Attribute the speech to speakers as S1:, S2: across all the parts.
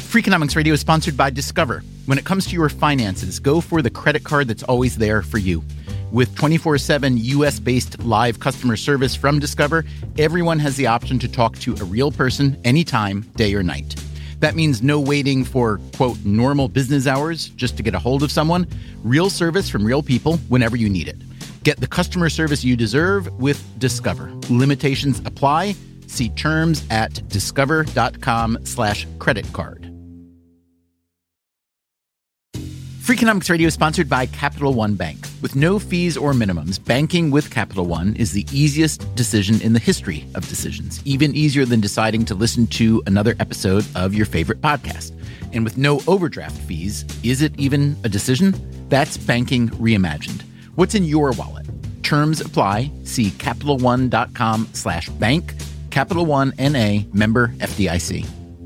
S1: Freakonomics Radio is sponsored by Discover. When it comes to your finances, go for the credit card that's always there for you. With 24/7 U.S.-based live customer service from Discover, everyone has the option to talk to a real person anytime, day or night. That means no waiting for, quote, normal business hours just to get a hold of someone. Real service from real people whenever you need it. Get the customer service you deserve with Discover. Limitations apply. See terms at discover.com/credit card. Freakonomics Radio is sponsored by Capital One Bank. With no fees or minimums, banking with Capital One is the easiest decision in the history of decisions, even easier than deciding to listen to another episode of your favorite podcast. And with no overdraft fees, is it even a decision? That's banking reimagined. What's in your wallet? Terms apply. See CapitalOne.com/bank. Capital One N.A. member FDIC.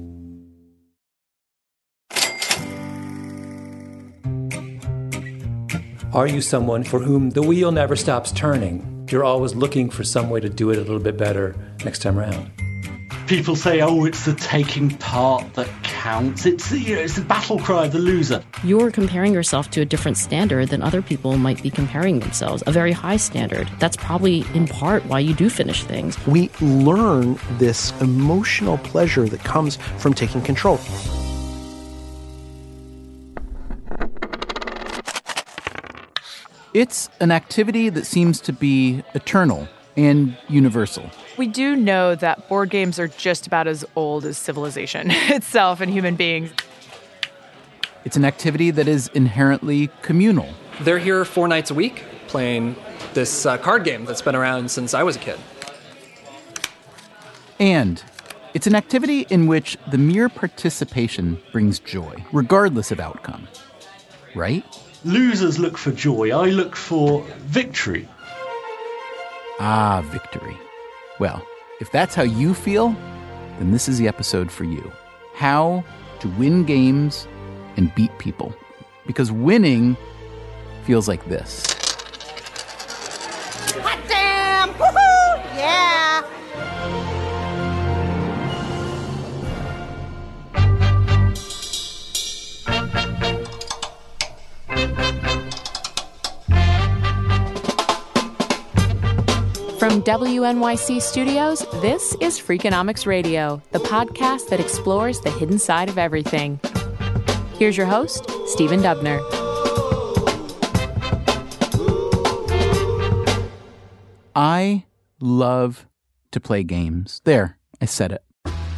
S2: Are you someone for whom the wheel never stops turning? You're always looking for some way to do it a little bit better next time around.
S3: People say, oh, it's the taking part that counts. It's the battle cry of the loser.
S4: You're comparing yourself to a different standard than other people might be comparing themselves, a very high standard. That's probably in part why you do finish things.
S5: We learn this emotional pleasure that comes from taking control.
S1: It's an activity that seems to be eternal and universal.
S6: We do know that board games are just about as old as civilization itself and human beings.
S1: It's an activity that is inherently communal.
S7: They're here 4 nights a week playing this card game that's been around since I was a kid.
S1: And it's an activity in which the mere participation brings joy, regardless of outcome. Right?
S3: Losers look for joy. I look for victory.
S1: Ah, victory. Well, if that's how you feel, then this is the episode for you. How to win games and beat people. Because winning feels like this.
S8: Hot damn! Woohoo! Yeah!
S9: From WNYC Studios, this is Freakonomics Radio, the podcast that explores the hidden side of everything. Here's your host, Stephen Dubner.
S1: I love to play games. There, I said it.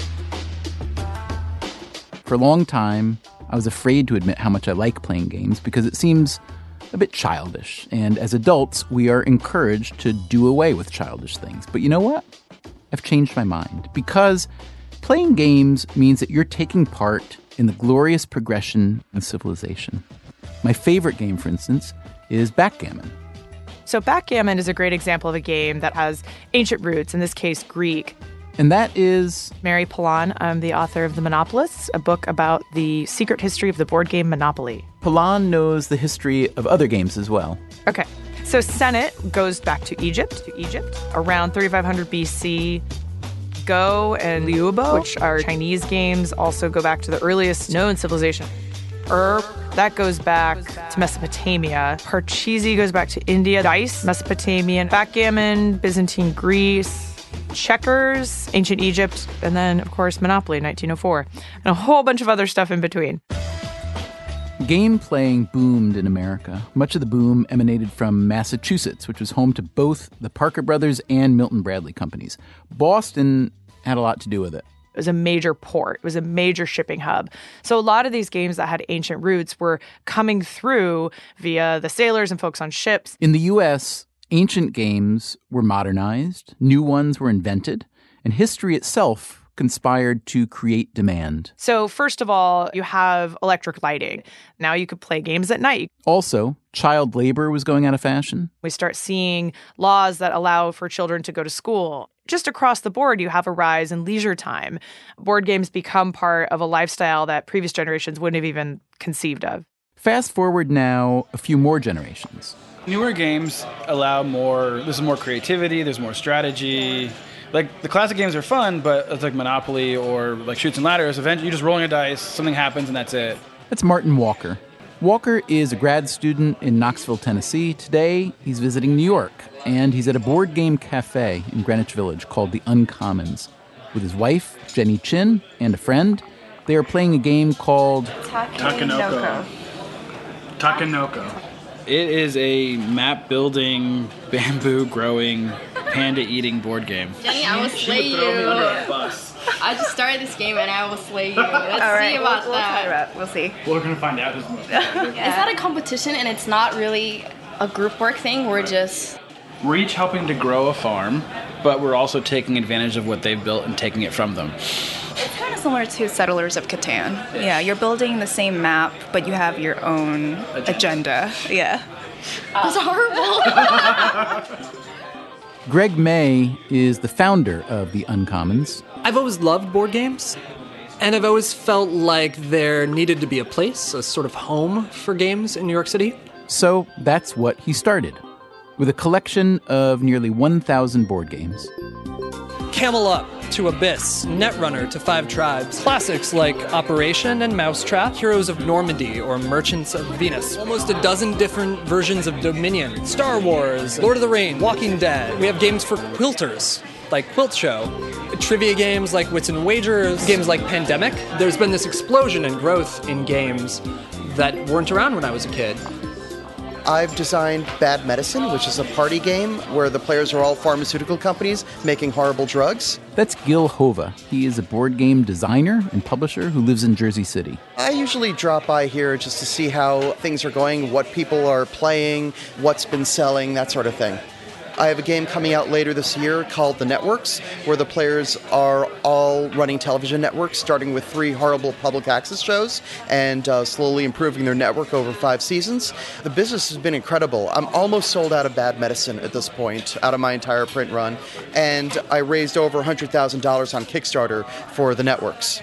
S1: For a long time, I was afraid to admit how much I like playing games because it seems a bit childish, and as adults, we are encouraged to do away with childish things. But you know what? I've changed my mind, because playing games means that you're taking part in the glorious progression of civilization. My favorite game, for instance, is backgammon.
S6: So backgammon is a great example of a game that has ancient roots, in this case, Greek.
S1: And that is
S6: Mary Pollan. I'm the author of The Monopolists, a book about the secret history of the board game Monopoly.
S1: Pollan knows the history of other games as well.
S6: Okay. So Senet goes back to Egypt. Around 3500 BC. Go and Liubo, which are Chinese games, also go back to the earliest known civilization. That goes back to Mesopotamia. Parcheesi goes back to India. Dice, Mesopotamian. Backgammon, Byzantine Greece. Checkers, ancient Egypt, and then, of course, Monopoly, 1904, and a whole bunch of other stuff in between.
S1: Game playing boomed in America. Much of the boom emanated from Massachusetts, which was home to both the Parker Brothers and Milton Bradley companies. Boston had a lot to do with it.
S6: It was a major port. It was a major shipping hub. So a lot of these games that had ancient roots were coming through via the sailors and folks on ships.
S1: In the U.S., ancient games were modernized, new ones were invented, and history itself conspired to create demand.
S6: So first of all, you have electric lighting. Now you could play games at night.
S1: Also, child labor was going out of fashion.
S6: We start seeing laws that allow for children to go to school. Just across the board, you have a rise in leisure time. Board games become part of a lifestyle that previous generations wouldn't have even conceived of.
S1: Fast forward now a few more generations.
S10: Newer games allow there's more creativity, there's more strategy, Like, the classic games are fun, but it's like Monopoly or like Chutes and Ladders. Eventually, you're just rolling a dice, something happens, and that's it.
S1: That's Martin Walker. Walker is a grad student in Knoxville, Tennessee. Today, he's visiting New York, and he's at a board game cafe in Greenwich Village called the Uncommons. With his wife, Jenny Chin, and a friend, they are playing a game called
S10: Takenoko. It is a map-building, bamboo-growing, panda-eating board game.
S11: Jenny, I will slay you. I just started this game and I will slay you. Let's see about that.
S8: We'll see.
S10: We're going to find out.
S11: It's not a competition and it's not really a group work thing. We're
S10: each helping to grow a farm, but we're also taking advantage of what they've built and taking it from them.
S12: It's kind of similar to Settlers of Catan. Yeah, you're building the same map, but you have your own agenda. Yeah.
S11: That's horrible.
S1: Greg May is the founder of the Uncommons.
S7: I've always loved board games, and I've always felt like there needed to be a place, a sort of home for games in New York City.
S1: So that's what he started, with a collection of nearly 1,000 board games.
S7: Camel Up to Abyss, Netrunner to Five Tribes, classics like Operation and Mousetrap, Heroes of Normandy or Merchants of Venus, almost a dozen different versions of Dominion, Star Wars, Lord of the Rings, Walking Dead. We have games for quilters, like Quilt Show, trivia games like Wits and Wagers, games like Pandemic. There's been this explosion in growth in games that weren't around when I was a kid.
S13: I've designed Bad Medicine, which is a party game where the players are all pharmaceutical companies making horrible drugs.
S1: That's Gil Hova. He is a board game designer and publisher who lives in Jersey City.
S13: I usually drop by here just to see how things are going, what people are playing, what's been selling, that sort of thing. I have a game coming out later this year called The Networks, where the players are all running television networks, starting with 3 horrible public access shows and slowly improving their network over 5 seasons. The business has been incredible. I'm almost sold out of Bad Medicine at this point, out of my entire print run, and I raised over $100,000 on Kickstarter for The Networks.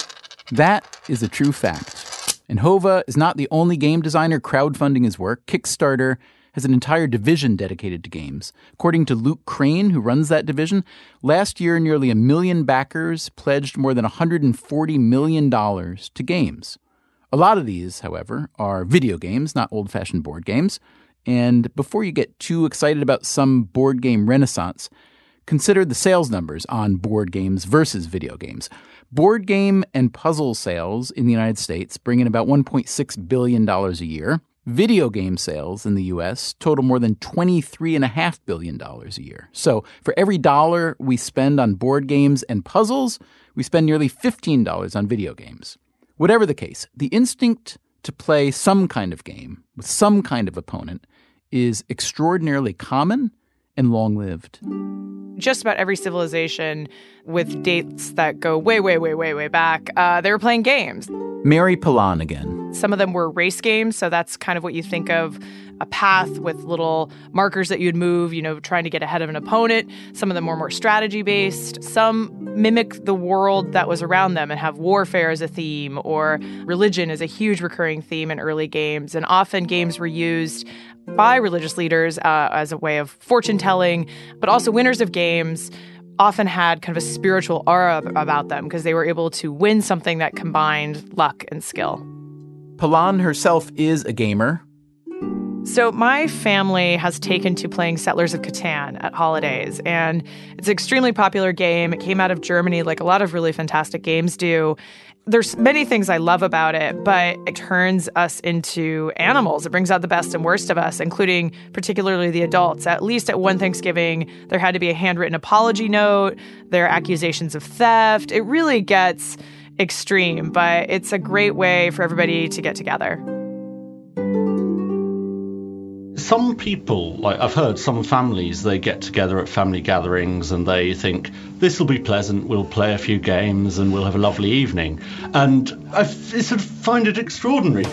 S1: That is a true fact. And Hova is not the only game designer crowdfunding his work. Kickstarter has an entire division dedicated to games. According to Luke Crane, who runs that division, last year nearly 1 million backers pledged more than $140 million to games. A lot of these, however, are video games, not old-fashioned board games. And before you get too excited about some board game renaissance, consider the sales numbers on board games versus video games. Board game and puzzle sales in the United States bring in about $1.6 billion a year. Video game sales in the U.S. total more than $23.5 billion a year. So for every dollar we spend on board games and puzzles, we spend nearly $15 on video games. Whatever the case, the instinct to play some kind of game with some kind of opponent is extraordinarily common and long-lived.
S6: Just about every civilization with dates that go way, way, way, way, way back, they were playing games.
S1: Mary Pilon again.
S6: Some of them were race games, so that's kind of what you think of, a path with little markers that you'd move, trying to get ahead of an opponent. Some of them were more strategy-based. Some mimic the world that was around them and have warfare as a theme, or religion is a huge recurring theme in early games. And often games were used by religious leaders as a way of fortune-telling, but also winners of games often had kind of a spiritual aura about them because they were able to win something that combined luck and skill.
S1: Pilon herself is a gamer.
S6: So my family has taken to playing Settlers of Catan at holidays, and it's an extremely popular game. It came out of Germany like a lot of really fantastic games do. There's many things I love about it, but it turns us into animals. It brings out the best and worst of us, including particularly the adults. At least at one Thanksgiving, there had to be a handwritten apology note. There are accusations of theft. It really gets extreme, but it's a great way for everybody to get together.
S3: Some people, like I've heard some families, they get together at family gatherings and they think, this will be pleasant, we'll play a few games and we'll have a lovely evening. And I sort of find it extraordinary.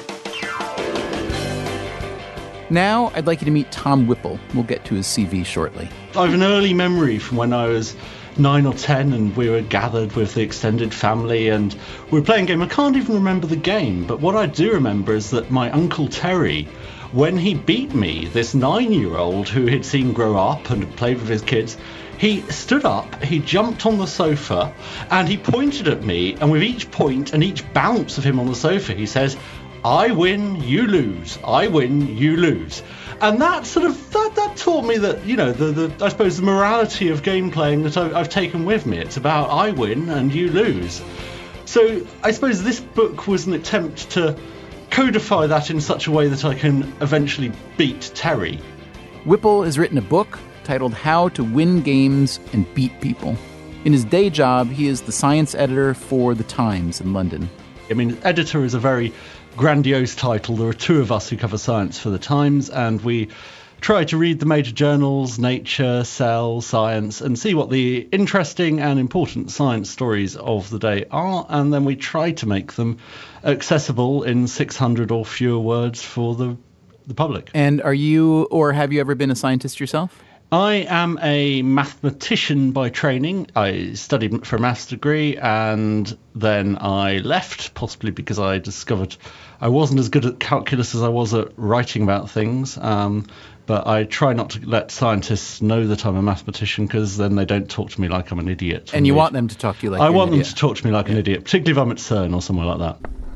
S1: Now I'd like you to meet Tom Whipple. We'll get to his CV shortly.
S3: I have an early memory from when I was 9 or 10 and we were gathered with the extended family and we were playing a game. I can't even remember the game, but what I do remember is that my Uncle Terry when he beat me, this 9-year-old who he'd seen grow up and played with his kids, he stood up, he jumped on the sofa, and he pointed at me, and with each point and each bounce of him on the sofa, he says, "I win, you lose. I win, you lose." And that sort of that taught me that, you know, the I suppose the morality of game playing that I've taken with me. It's about I win and you lose. So I suppose this book was an attempt to codify that in such a way that I can eventually beat Terry.
S1: Whipple has written a book titled How to Win Games and Beat People. In his day job, he is the science editor for The Times in London.
S3: I mean, editor is a very grandiose title. There are two of us who cover science for The Times, and we try to read the major journals, Nature, Cell, Science, and see what the interesting and important science stories of the day are, and then we try to make them accessible in 600 or fewer words for the public.
S1: And are you, or have you ever been a scientist yourself?
S3: I am a mathematician by training. I studied for a maths degree and then I left, possibly because I discovered I wasn't as good at calculus as I was at writing about things. But I try not to let scientists know that I'm a mathematician because then they don't talk to me like I'm an idiot.
S1: And you want them to talk to you like
S3: I want them to talk to me like an idiot, particularly if I'm at CERN or somewhere like that.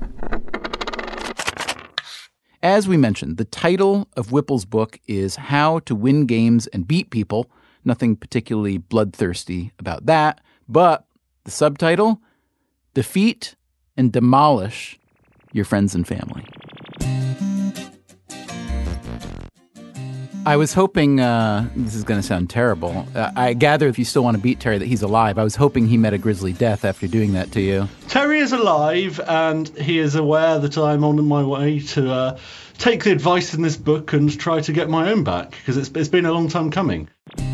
S1: As we mentioned, the title of Whipple's book is How to Win Games and Beat People. Nothing particularly bloodthirsty about that. But the subtitle, Defeat and Demolish Your Friends and Family. I was hoping, this is going to sound terrible, I gather if you still want to beat Terry that he's alive. I was hoping he met a grisly death after doing that to you.
S3: Terry is alive, and he is aware that I'm on my way to take the advice in this book and try to get my own back, because it's been a long time coming.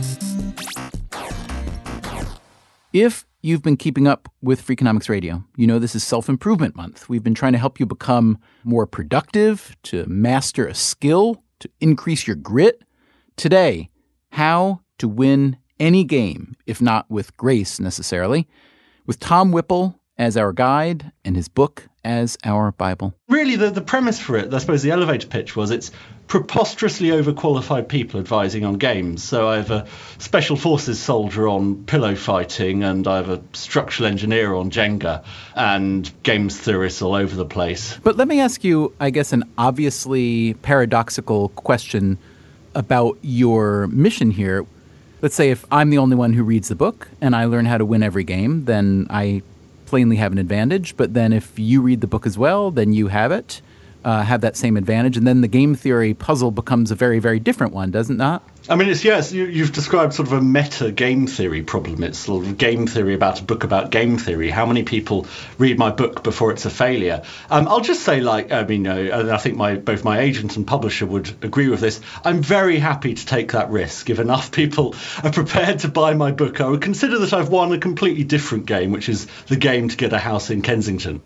S1: If you've been keeping up with Freakonomics Radio, you know this is Self-Improvement Month. We've been trying to help you become more productive, to master a skill, to increase your grit. Today, how to win any game, if not with grace necessarily, with Tom Whipple as our guide and his book as our Bible.
S3: Really, the premise for it, I suppose the elevator pitch was it's preposterously overqualified people advising on games. So I have a special forces soldier on pillow fighting, and I have a structural engineer on Jenga, and games theorists all over the place.
S1: But let me ask you, I guess, an obviously paradoxical question about your mission here. Let's say if I'm the only one who reads the book and I learn how to win every game, then I plainly have an advantage. But then if you read the book as well, then you have it, have that same advantage. And then the game theory puzzle becomes a very, very different one, does it not?
S3: I mean, you've described sort of a meta game theory problem. It's sort of game theory about a book about game theory. How many people read my book before it's a failure? I'll just say, and I think both my agent and publisher would agree with this. I'm very happy to take that risk. If enough people are prepared to buy my book, I would consider that I've won a completely different game, which is the game to get a house in Kensington.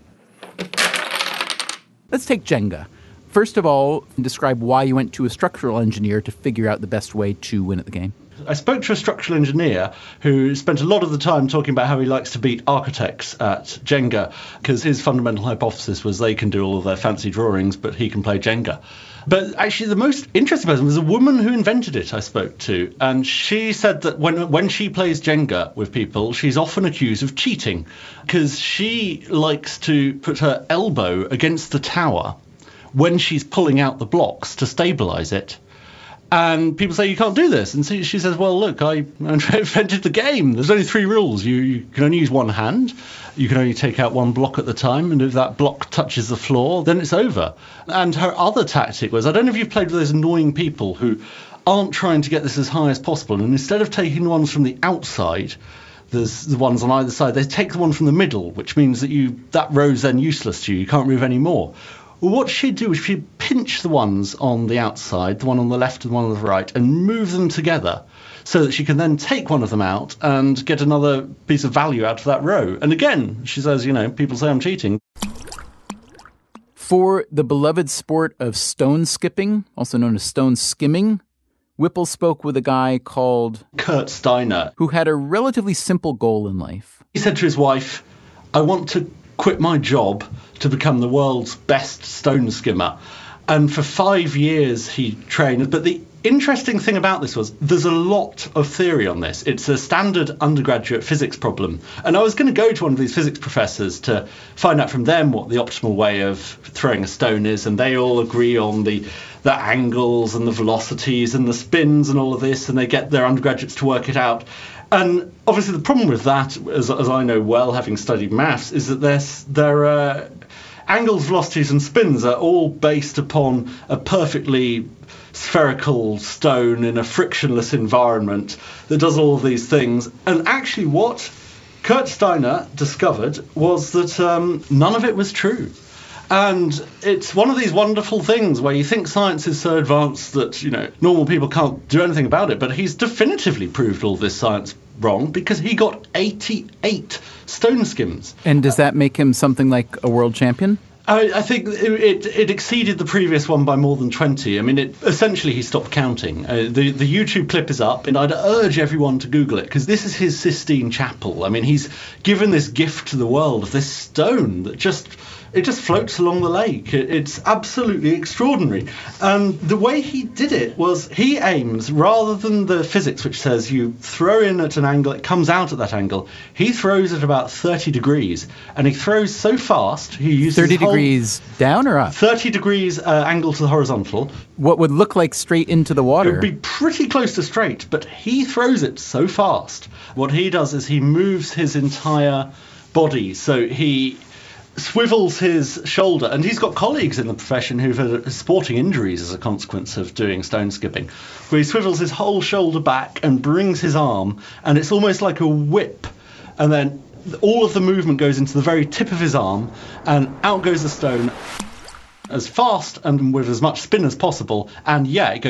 S1: Let's take Jenga. First of all, describe why you went to a structural engineer to figure out the best way to win at the game.
S3: I spoke to a structural engineer who spent a lot of the time talking about how he likes to beat architects at Jenga, because his fundamental hypothesis was they can do all of their fancy drawings, but he can play Jenga. But actually the most interesting person was a woman who invented it I spoke to, and she said that when she plays Jenga with people, she's often accused of cheating, because she likes to put her elbow against the tower when she's pulling out the blocks to stabilize it. And people say, you can't do this. And she says, well, look, I invented the game. There's only 3 rules. You can only use one hand. You can only take out one block at the time. And if that block touches the floor, then it's over. And her other tactic was, I don't know if you've played with those annoying people who aren't trying to get this as high as possible. And instead of taking the ones from the outside, there's the ones on either side, they take the one from the middle, which means that row's then useless to you. You can't move any more. Well, what she'd do is she'd pinch the ones on the outside, the one on the left and the one on the right, and move them together so that she can then take one of them out and get another piece of value out of that row. And again, she says, people say I'm cheating.
S1: For the beloved sport of stone skipping, also known as stone skimming, Whipple spoke with a guy called
S3: Kurt Steiner,
S1: who had a relatively simple goal in life.
S3: He said to his wife, I want to quit my job to become the world's best stone skimmer. And for 5 years he trained. But the interesting thing about this was there's a lot of theory on this. It's a standard undergraduate physics problem. And I was going to go to one of these physics professors to find out from them what the optimal way of throwing a stone is. And they all agree on the angles and the velocities and the spins and all of this. And they get their undergraduates to work it out. And obviously the problem with that, as I know well, having studied maths, is that their angles, velocities and spins are all based upon a perfectly spherical stone in a frictionless environment that does all of these things. And actually what Kurt Steiner discovered was that none of it was true. And it's one of these wonderful things where you think science is so advanced that, normal people can't do anything about it. But he's definitively proved all this science wrong because he got 88 stone skims.
S1: And does that make him something like a world champion?
S3: I think it exceeded the previous one by more than 20. I mean, essentially he stopped counting. The YouTube clip is up, and I'd urge everyone to Google it, because this is his Sistine Chapel. I mean, he's given this gift to the world of this stone that just floats along the lake. It's absolutely extraordinary. And the way he did it was he aims, rather than the physics which says you throw in at an angle, it comes out at that angle, he throws at about 30 degrees. And he throws so fast, he uses
S1: 30 degrees down or up?
S3: 30 degrees angle to the horizontal.
S1: What would look like straight into the water?
S3: It would be pretty close to straight, but he throws it so fast. What he does is he moves his entire body, so he swivels his shoulder, and he's got colleagues in the profession who've had sporting injuries as a consequence of doing stone skipping, where he swivels his whole shoulder back and brings his arm, and it's almost like a whip, and then all of the movement goes into the very tip of his arm, and out goes the stone as fast and with as much spin as possible. And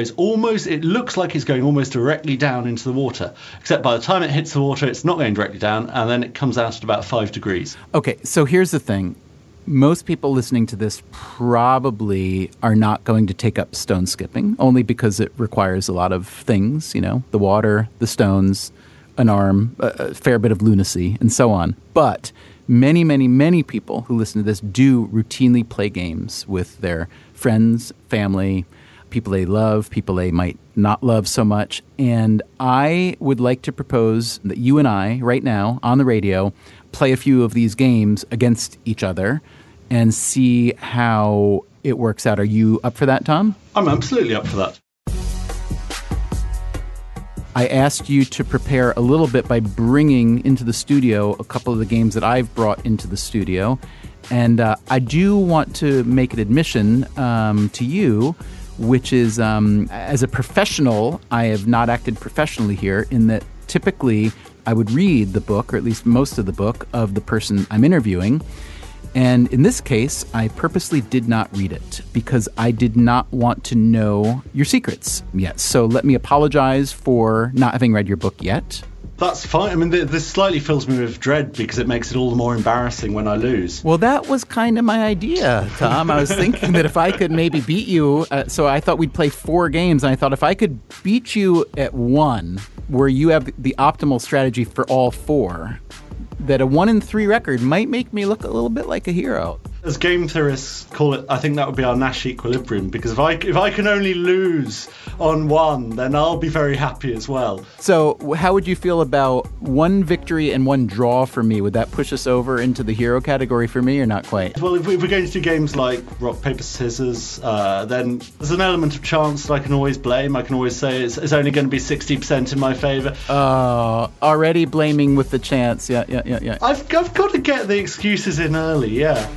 S3: it looks like it's going almost directly down into the water, except by the time it hits the water, it's not going directly down, and then it comes out at about 5 degrees.
S1: Okay, so here's the thing. Most people listening to this probably are not going to take up stone skipping, only because it requires a lot of things, the water, the stones, an arm, a fair bit of lunacy, and so on. But many, many, many people who listen to this do routinely play games with their friends, family, people they love, people they might not love so much. And I would like to propose that you and I, right now, on the radio, play a few of these games against each other and see how it works out. Are you up for that, Tom?
S3: I'm absolutely up for that.
S1: I asked you to prepare a little bit by bringing into the studio a couple of the games that I've brought into the studio. And I do want to make an admission to you, which is, as a professional, I have not acted professionally here, in that typically I would read the book, or at least most of the book, of the person I'm interviewing. And in this case, I purposely did not read it because I did not want to know your secrets yet. So let me apologize for not having read your book yet.
S3: That's fine. I mean, this slightly fills me with dread because it makes it all the more embarrassing when I lose.
S1: Well, that was kind of my idea, Tom. I was thinking that if I could maybe beat you, so I thought we'd play 4 games, and I thought if I could beat you at one, where you have the optimal strategy for all 4, that a 1-3 record might make me look a little bit like a hero.
S3: As game theorists call it, I think that would be our Nash equilibrium, because if I can only lose on 1, then I'll be very happy as well.
S1: So how would you feel about 1 victory and 1 draw for me? Would that push us over into the hero category for me, or not quite?
S3: Well, if we're going to do games like rock, paper, scissors, then there's an element of chance that I can always blame. I can always say it's only going to be 60% in my favour.
S1: Already blaming with the chance. Yeah.
S3: I've got to get the excuses in early, yeah.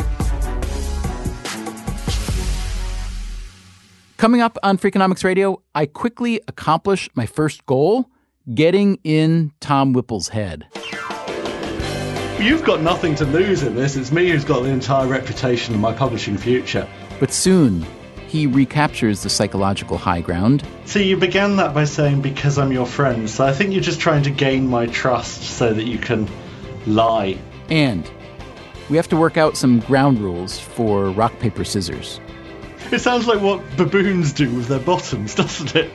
S1: Coming up on Freakonomics Radio, I quickly accomplish my first goal, getting in Tom Whipple's head.
S3: You've got nothing to lose in this. It's me who's got the entire reputation of my publishing future.
S1: But soon, he recaptures the psychological high ground.
S3: See, you began that by saying, because I'm your friend, so I think you're just trying to gain my trust so that you can lie.
S1: And we have to work out some ground rules for rock, paper, scissors.
S3: It sounds like what baboons do with their bottoms, doesn't it?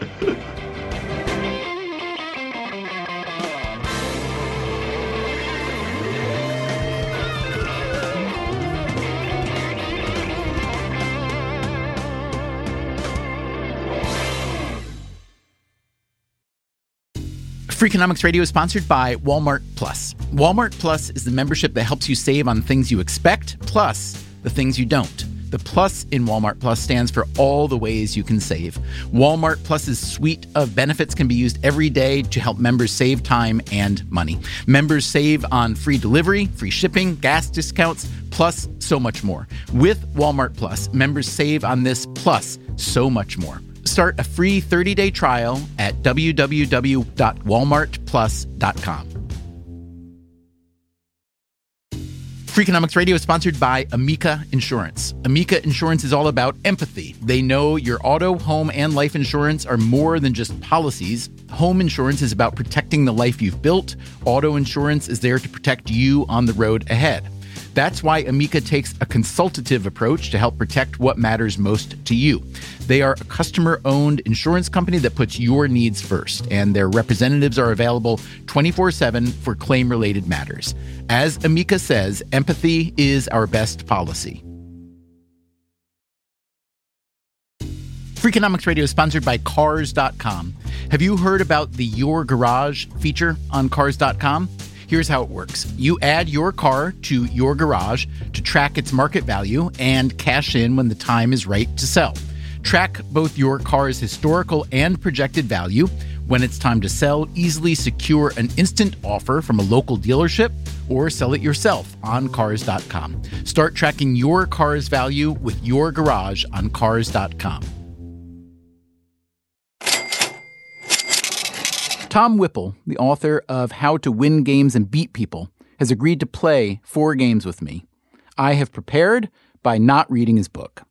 S1: Freakonomics Radio is sponsored by Walmart Plus. Walmart Plus is the membership that helps you save on things you expect, plus the things you don't. The plus in Walmart Plus stands for all the ways you can save. Walmart Plus's suite of benefits can be used every day to help members save time and money. Members save on free delivery, free shipping, gas discounts, plus so much more. With Walmart Plus, members save on this plus so much more. Start a free 30-day trial at www.walmartplus.com. Freakonomics Radio is sponsored by Amica Insurance. Amica Insurance is all about empathy. They know your auto, home, and life insurance are more than just policies. Home insurance is about protecting the life you've built. Auto insurance is there to protect you on the road ahead. That's why Amica takes a consultative approach to help protect what matters most to you. They are a customer-owned insurance company that puts your needs first, and their representatives are available 24/7 for claim-related matters. As Amica says, empathy is our best policy. Freakonomics Radio is sponsored by Cars.com. Have you heard about the Your Garage feature on Cars.com? Here's how it works. You add your car to your garage to track its market value and cash in when the time is right to sell. Track both your car's historical and projected value. When it's time to sell, easily secure an instant offer from a local dealership or sell it yourself on Cars.com. Start tracking your car's value with your garage on Cars.com. Tom Whipple, the author of How to Win Games and Beat People, has agreed to play 4 games with me. I have prepared by not reading his book.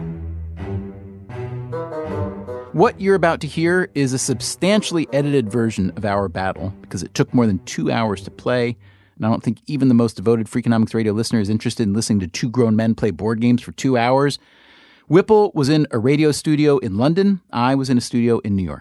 S1: What you're about to hear is a substantially edited version of our battle because it took more than 2 hours to play, and I don't think even the most devoted Freakonomics Radio listener is interested in listening to 2 grown men play board games for 2 hours. Whipple was in a radio studio in London. I was in a studio in New York.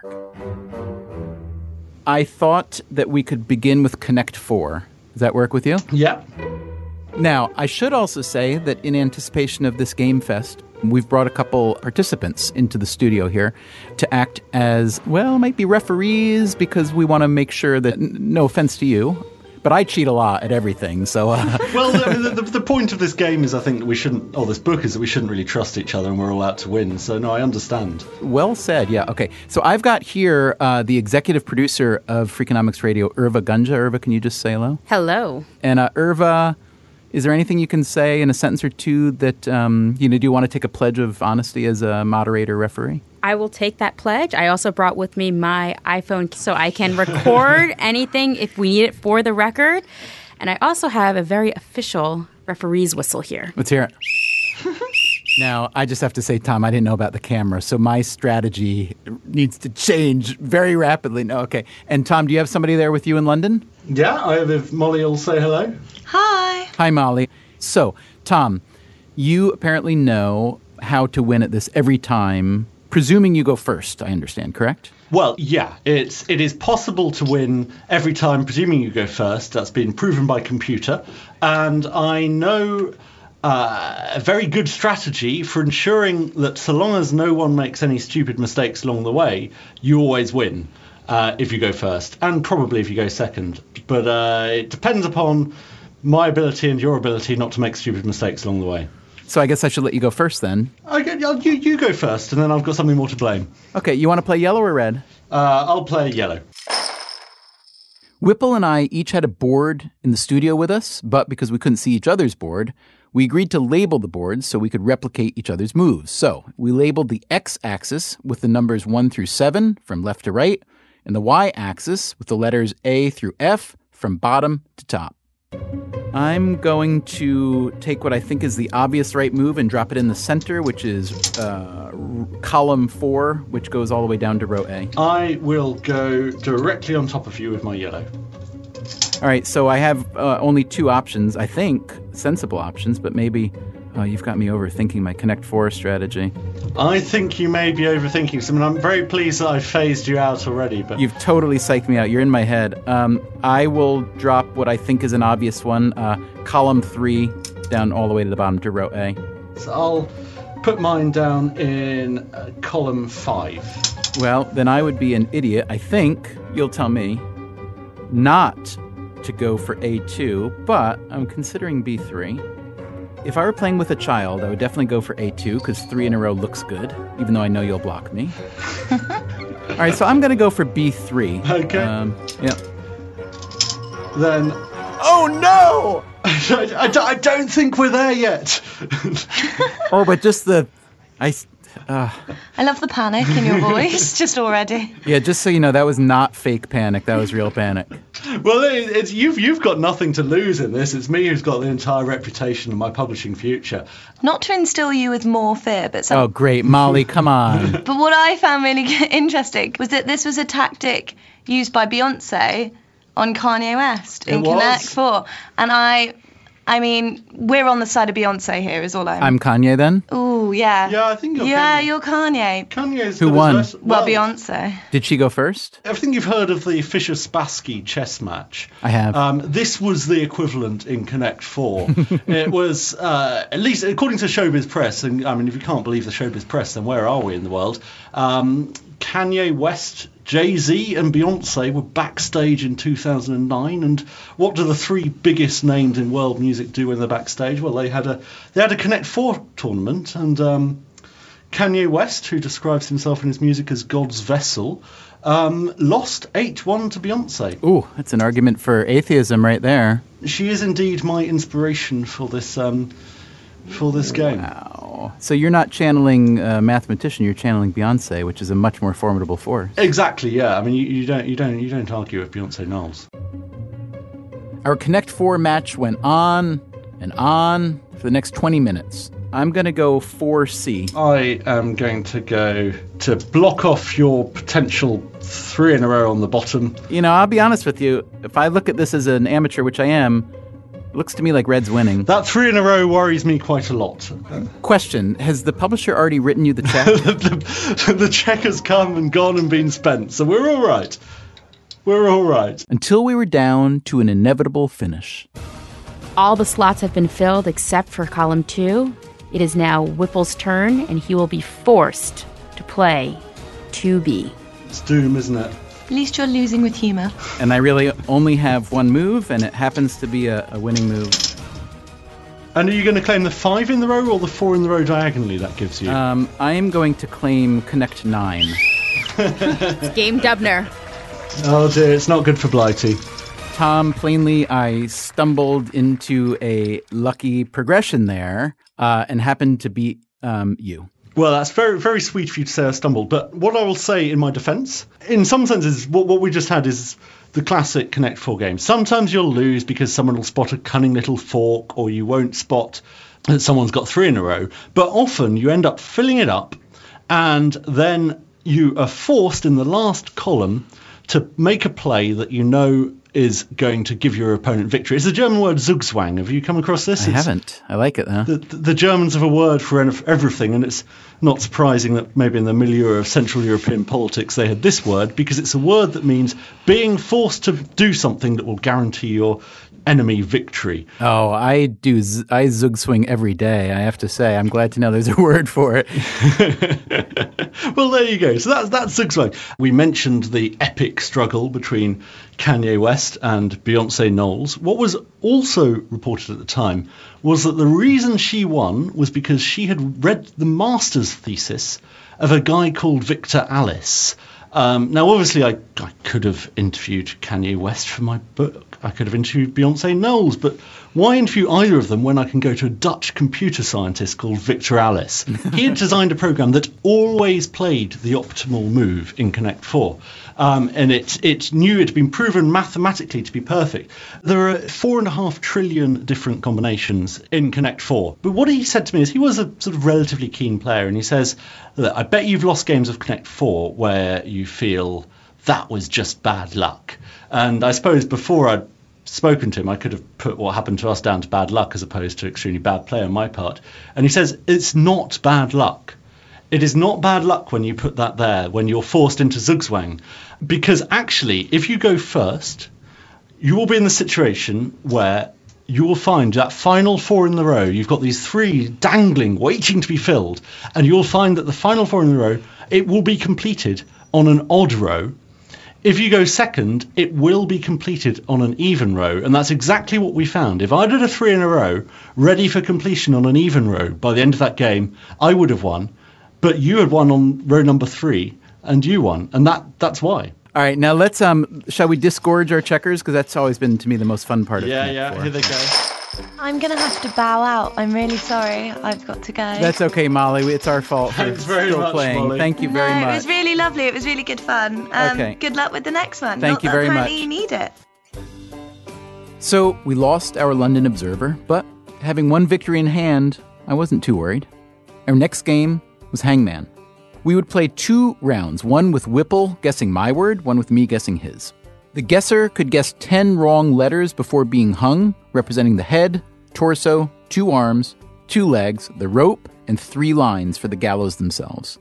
S1: I thought that we could begin with Connect 4. Does that work with you?
S3: Yeah.
S1: Now, I should also say that in anticipation of this Game Fest, we've brought a couple participants into the studio here to act as, well, might be referees because we want to make sure that, no offense to you, but I cheat a lot at everything, so...
S3: Well, the point of this game is I think that we shouldn't, or this book is that we shouldn't really trust each other and we're all out to win, so no, I understand.
S1: Well said, yeah, okay. So I've got here the executive producer of Freakonomics Radio, Irva Gunja. Irva, can you just say hello?
S14: Hello.
S1: And Irva, is there anything you can say in a sentence or two that, do you want to take a pledge of honesty as a moderator referee?
S14: I will take that pledge. I also brought with me my iPhone so I can record anything if we need it for the record. And I also have a very official referee's whistle here.
S1: Let's hear it. Now, I just have to say, Tom, I didn't know about the camera, so my strategy needs to change very rapidly. No, okay. And Tom, do you have somebody there with you in London?
S3: Yeah, I have. If Molly will say hello.
S14: Hi.
S1: Hi, Molly. So, Tom, you apparently know how to win at this every time, presuming you go first, I understand, correct?
S3: Well, yeah, it is possible to win every time, presuming you go first. That's been proven by computer. And I know a very good strategy for ensuring that so long as no one makes any stupid mistakes along the way, you always win if you go first, and probably if you go second. But it depends upon my ability and your ability not to make stupid mistakes along the way.
S1: So I guess I should let you go first then.
S3: Okay, you go first, and then I've got something more to blame.
S1: Okay, you want to play yellow or red?
S3: I'll play yellow.
S1: Whipple and I each had a board in the studio with us, but because we couldn't see each other's board, we agreed to label the boards so we could replicate each other's moves. So we labeled the x-axis with the numbers 1 through 7 from left to right, and the y-axis with the letters A through F from bottom to top. I'm going to take what I think is the obvious right move and drop it in the center, which is column 4, which goes all the way down to row A.
S3: I will go directly on top of you with my yellow.
S1: All right, so I have only 2 options, I think, sensible options, but maybe you've got me overthinking my Connect 4 strategy.
S3: I think you may be overthinking something. I'm very pleased that I phased you out already. But
S1: you've totally psyched me out. You're in my head. I will drop what I think is an obvious one, column 3, down all the way to the bottom to row A.
S3: So I'll put mine down in column 5.
S1: Well, then I would be an idiot, I think. You'll tell me. not to go for A2, but I'm considering B3. If I were playing with a child, I would definitely go for A2 because 3 in a row looks good, even though I know you'll block me. All right, so I'm going to go for B3.
S3: Okay.
S1: Yeah.
S3: Then...
S5: Oh, no!
S3: I don't think we're there yet.
S1: Oh, but just the...
S15: I love the panic in your voice, just already.
S1: Yeah, just so you know, that was not fake panic. That was real panic.
S3: Well, it's you've got nothing to lose in this. It's me who's got the entire reputation of my publishing future.
S15: Not to instill you with more fear, but
S1: Oh, great. Molly, come on.
S15: But what I found really interesting was that this was a tactic used by Beyonce on Kanye West in Connect 4. And I mean, we're on the side of Beyonce here, is all
S1: I'm Kanye then?
S15: Ooh, yeah.
S3: Yeah, I think you're
S15: Kanye. You're Kanye.
S3: Kanye's
S1: Who won?
S15: Well, Beyonce.
S1: Did she go first?
S3: I think you've heard of the Fischer-Spassky chess match.
S1: I have.
S3: This was the equivalent in Connect 4. It was, at least according to Showbiz Press, and I mean, if you can't believe the Showbiz Press, then where are we in the world? Kanye West, Jay-Z and Beyonce were backstage in 2009, and what do the 3 biggest names in world music do when they're backstage? Well, they had a Connect 4 tournament, and Kanye West, who describes himself in his music as God's vessel, lost 8-1 to Beyonce.
S1: Ooh, that's an argument for atheism right there.
S3: She is indeed my inspiration for this game.
S1: Wow. So you're not channeling a mathematician, you're channeling Beyonce, which is a much more formidable force.
S3: Exactly, yeah. I mean, you don't argue with Beyonce Knowles.
S1: Our Connect 4 match went on and on for the next 20 minutes. I'm going to go 4C.
S3: I am going to go to block off your potential 3 in a row on the bottom.
S1: You know, I'll be honest with you. If I look at this as an amateur, which I am, it looks to me like Red's winning.
S3: That 3 in a row worries me quite a lot.
S1: Question, has the publisher already written you the check?
S3: The check has come and gone and been spent, so we're all right. We're all right.
S1: Until we were down to an inevitable finish.
S14: All the slots have been filled except for column 2. It is now Whipple's turn, and he will be forced to play 2B.
S3: It's doom, isn't it?
S15: At least you're losing with humour.
S1: And I really only have one move, and it happens to be a winning move.
S3: And are you going to claim the 5 in the row or the 4 in the row diagonally that gives you?
S1: I am going to claim Connect 9.
S14: It's Game Dubner.
S3: Oh dear, it's not good for Blighty.
S1: Tom, plainly, I stumbled into a lucky progression there and happened to beat you.
S3: Well, that's very, very sweet of you to say I stumbled. But what I will say in my defence, in some senses, what we just had is the classic Connect 4 game. Sometimes you'll lose because someone will spot a cunning little fork, or you won't spot that someone's got 3 in a row. But often you end up filling it up, and then you are forced in the last column to make a play that you know is going to give your opponent victory. It's the German word Zugzwang. Have you come across this?
S1: I haven't. I like it, though.
S3: The Germans have a word for everything, and it's not surprising that maybe in the milieu of Central European politics they had this word, because it's a word that means being forced to do something that will guarantee your enemy victory.
S1: Oh, I Zugzwing every day, I have to say. I'm glad to know there's a word for it.
S3: Well, there you go. So that's Zugzwang. We mentioned the epic struggle between Kanye West and Beyonce Knowles. What was also reported at the time was that the reason she won was because she had read the master's thesis of a guy called Victor Alice. Now, obviously, I could have interviewed Kanye West for my book. I could have interviewed Beyonce Knowles, but why interview either of them when I can go to a Dutch computer scientist called Victor Alice? He had designed a program that always played the optimal move in Connect 4. And it knew it had been proven mathematically to be perfect. There are 4.5 trillion different combinations in Connect 4. But what he said to me is he was a sort of relatively keen player, and he says, look, I bet you've lost games of Connect 4 where you feel that was just bad luck. And I suppose before I'd spoken to him, I could have put what happened to us down to bad luck as opposed to extremely bad play on my part. And he says, it's not bad luck. It is not bad luck when you put that there, when you're forced into Zugzwang. Because actually, if you go first, you will be in the situation where you will find that final 4 in the row, you've got these 3 dangling, waiting to be filled, and you'll find that the final 4 in the row, it will be completed on an odd row. If you go second, it will be completed on an even row, and that's exactly what we found. If I did a 3 in a row, ready for completion on an even row, by the end of that game, I would have won, but you had won on row number 3, and you won, and that's why.
S1: All right, now let's, shall we disgorge our checkers? Because that's always been, to me, the most fun part of Connect 4.
S3: Here they go.
S15: I'm going to have to bow out. I'm really sorry. I've got to go.
S1: That's okay, Molly. It's our fault for still playing.
S3: Molly.
S1: Thank you very much.
S15: It was really lovely. It was really good fun.
S1: Okay.
S15: Good luck with the next one.
S1: Thank you very much.
S15: Apparently you need it.
S1: So we lost our London Observer, but having one victory in hand, I wasn't too worried. Our next game was Hangman. We would play 2 rounds, one with Whipple guessing my word, one with me guessing his. The guesser could guess 10 wrong letters before being hung, representing the head, torso, 2 arms, 2 legs, the rope, and 3 lines for the gallows themselves.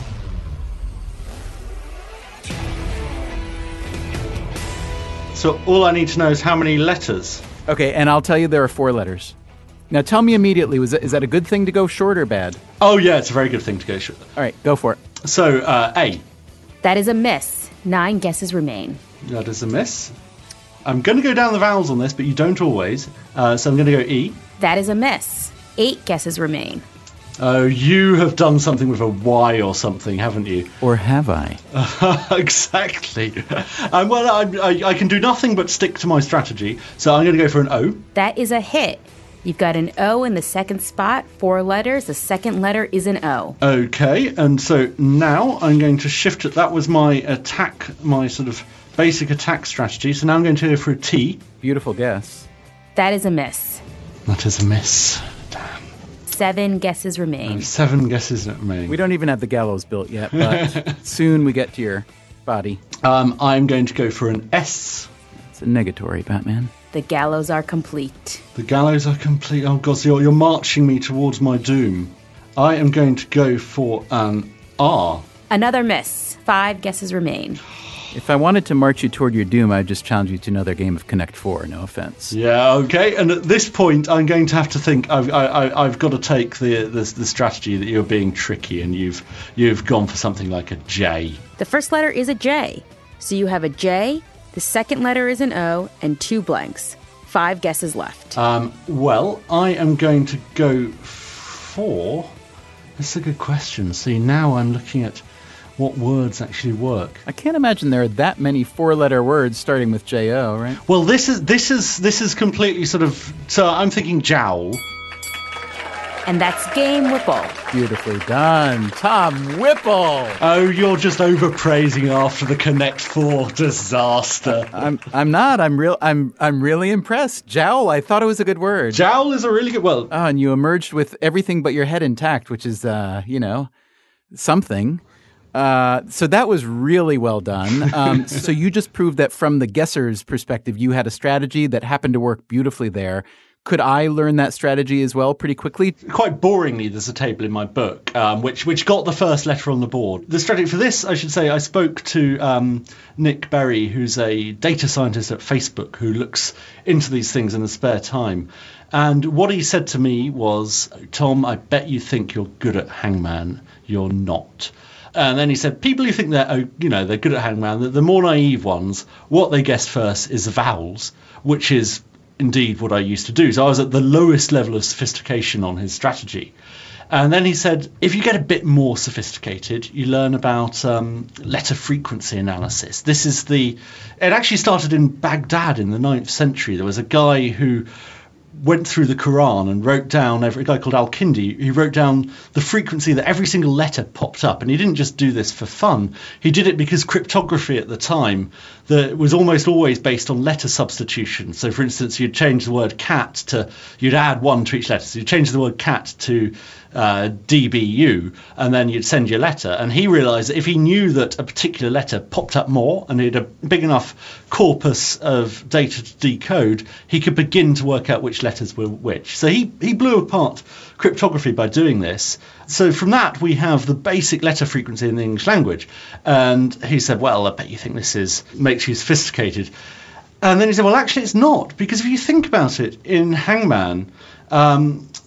S3: So all I need to know is how many letters.
S1: Okay, and I'll tell you there are 4 letters. Now tell me immediately, is that a good thing to go short or bad?
S3: Oh yeah, it's a very good thing to go short.
S1: All right, go for it.
S3: So, A.
S14: That is a miss. 9 guesses remain.
S3: That is a miss. I'm going to go down the vowels on this, but you don't always. So I'm going to go E.
S14: That is a miss. 8 guesses remain.
S3: Oh, you have done something with a Y or something, haven't you?
S1: Or have I?
S3: Exactly. Well, I can do nothing but stick to my strategy, so I'm going to go for an O.
S14: That is a hit. You've got an O in the second spot, 4 letters. The second letter is an O.
S3: Okay, and so now I'm going to shift it. That was my attack, my sort of basic attack strategy. So now I'm going to go for a T.
S1: Beautiful guess.
S14: That is a miss.
S3: That is a miss. Damn.
S14: 7 guesses remain.
S3: 7 guesses remain.
S1: We don't even have the gallows built yet, but soon we get to your body.
S3: I'm going to go for an S.
S1: It's a negatory, Batman.
S14: The gallows are complete.
S3: The gallows are complete. Oh, God, so you're marching me towards my doom. I am going to go for an R.
S14: Another miss. 5 guesses remain.
S1: If I wanted to march you toward your doom, I'd just challenge you to another game of Connect 4. No offense.
S3: Yeah, okay. And at this point, I'm going to have to think. I've got to take the strategy that you're being tricky, and you've gone for something like a J.
S14: The first letter is a J, so you have a J. The second letter is an O and 2 blanks. 5 guesses left.
S3: Well, I am going to go for. That's a good question. See, now I'm looking at what words actually work.
S1: I can't imagine there are that many 4-letter words starting with J-O, right?
S3: Well, this is completely sort of. So I'm thinking jowl.
S14: And that's game Whipple.
S1: Beautifully done, Tom Whipple.
S3: Oh, you're just overpraising after the Connect 4 disaster.
S1: I'm not. I'm really impressed. Jowl. I thought it was a good word.
S3: Jowl is a really good. Well,
S1: and you emerged with everything but your head intact, which is something. So that was really well done. So you just proved that from the guesser's perspective, you had a strategy that happened to work beautifully there. Could I learn that strategy as well pretty quickly?
S3: Quite boringly, there's a table in my book which got the first letter on the board. The strategy for this, I should say, I spoke to Nick Berry, who's a data scientist at Facebook who looks into these things in his spare time. And what he said to me was, Tom, I bet you think you're good at Hangman. You're not. And then he said, people who think they're good at Hangman, the more naive ones, what they guess first is the vowels, which is indeed what I used to do. So I was at the lowest level of sophistication on his strategy. And then he said, if you get a bit more sophisticated, you learn about letter frequency analysis. It actually started in Baghdad in the 9th century. There was a guy who went through the Quran and wrote down, a guy called Al-Kindi, he wrote down the frequency that every single letter popped up. And he didn't just do this for fun. He did it because cryptography at the time was almost always based on letter substitution. So, for instance, you'd change the word cat you'd add 1 to each letter. So you'd change the word cat to DBU, and then you'd send your letter. And he realized that if he knew that a particular letter popped up more and he had a big enough corpus of data to decode, he could begin to work out which letters were which. So he blew apart cryptography by doing this. So from that, we have the basic letter frequency in the English language. And he said, well, I bet you think this makes you sophisticated. And then he said, well, actually, it's not. Because if you think about it, in Hangman,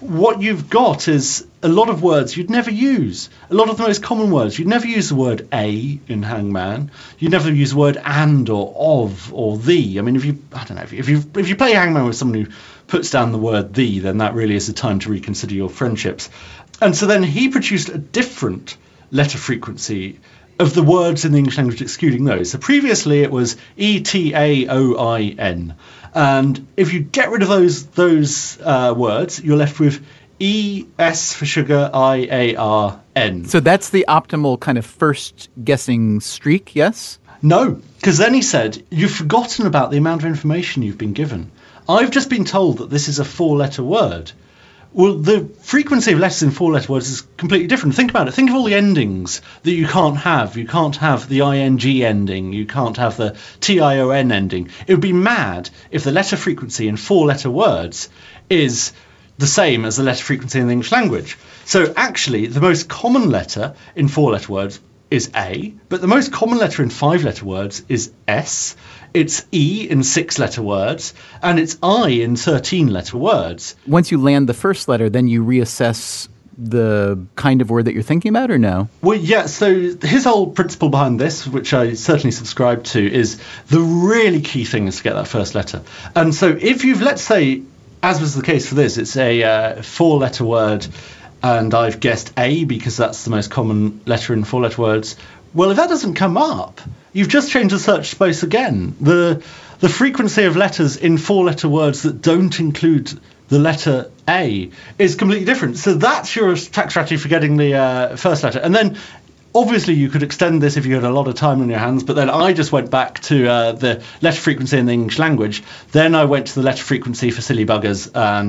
S3: what you've got is a lot of words you'd never use. A lot of the most common words. You'd never use the word a in Hangman. You'd never use the word and or of or the. I mean, if you play Hangman with someone who puts down the word the, then that really is the time to reconsider your friendships. And so then he produced a different letter frequency of the words in the English language, excluding those. So previously it was E-T-A-O-I-N. And if you get rid of those words, you're left with E-S for sugar, I-A-R-N.
S1: So that's the optimal kind of first guessing streak, yes?
S3: No, because then he said, you've forgotten about the amount of information you've been given. I've just been told that this is a 4-letter word. Well, the frequency of letters in 4-letter words is completely different. Think about it. Think of all the endings that you can't have. You can't have the ing ending. You can't have the tion ending. It would be mad if the letter frequency in 4-letter words is the same as the letter frequency in the English language. So actually, the most common letter in 4-letter words is A, but the most common letter in 5-letter words is S. It's E in 6-letter words, and it's I in 13-letter words.
S1: Once you land the first letter, then you reassess the kind of word that you're thinking about, or no?
S3: Well, yeah, so his whole principle behind this, which I certainly subscribe to, is the really key thing is to get that first letter. And so if you've, let's say, as was the case for this, it's a 4-letter word, and I've guessed A because that's the most common letter in 4-letter words. Well, if that doesn't come up, you've just changed the search space again. The frequency of letters in 4-letter words that don't include the letter A is completely different. So that's your attack strategy for getting the first letter. And then obviously you could extend this if you had a lot of time on your hands, but then I just went back to the letter frequency in the English language. Then I went to the letter frequency for silly buggers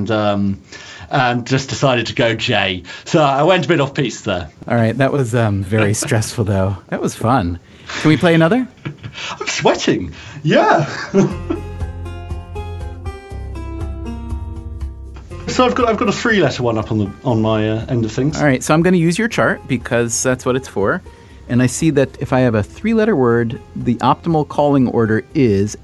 S3: and just decided to go J. So I went a bit off piece there.
S1: All right, that was very stressful, though. That was fun. Can we play another?
S3: I'm sweating. Yeah. So I've got a 3-letter one up on my end of things.
S1: All right, so I'm going to use your chart because that's what it's for. And I see that if I have a 3-letter word, the optimal calling order is